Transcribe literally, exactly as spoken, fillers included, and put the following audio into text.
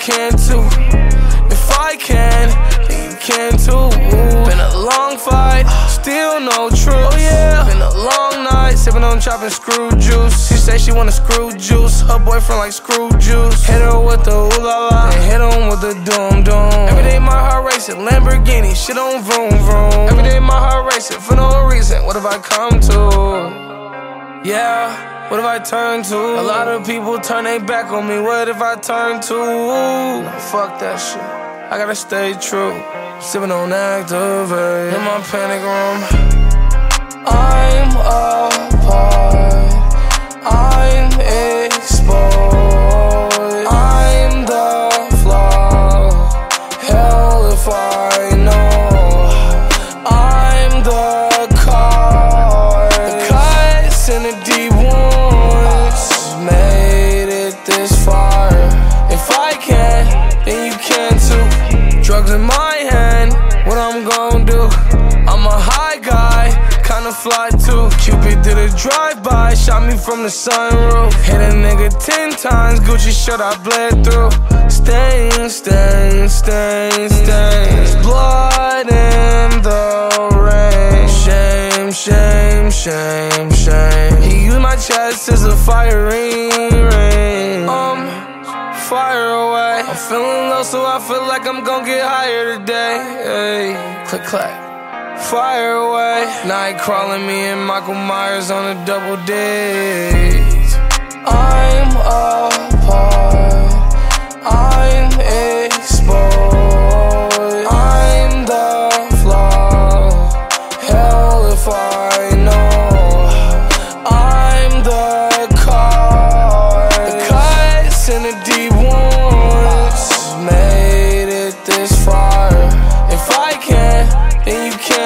can too. If I can, then you can too. Been a long fight, still no truth. Yeah, been a long night, sipping on chopping screw juice. She say she wanna screw juice, her boyfriend like screw juice. Hit her with the ooh la la, and hit him with the doom doom. Every day my heart racing, Lamborghini, shit on vroom vroom. Every day my heart racing for no reason. What have I come to? Yeah, what have I turned to? A lot of people turn their back on me. What if I turn to? Nah, fuck that shit. I gotta stay true. Sipping on Activate in my panic room. I'm apart. I'm exposed. I'm the flaw. Hell if I know. I'm the car. The cuts and the deep wounds made it this far. If I can, then you can too. Drugs in my hand, what I'm gon' do? I'm a high guy, kinda fly too. Cupid did a drive-by, shot me from the sunroof. Hit a nigga ten times, Gucci shirt I bled through. Stains, stains, stains, stains. Blood in the rain. Shame, shame, shame, shame. He used my chest as a firing ring. Um, fire away. I'm feeling low, so I feel like I'm gon' get higher today. Hey, click clack. Fire away. Night crawling, me and Michael Myers on a double date. I'm apart. I'm exposed. I'm the flaw. Hell if I know. I'm the car. The cuts and the deep wounds made it this far. If I can, then you can.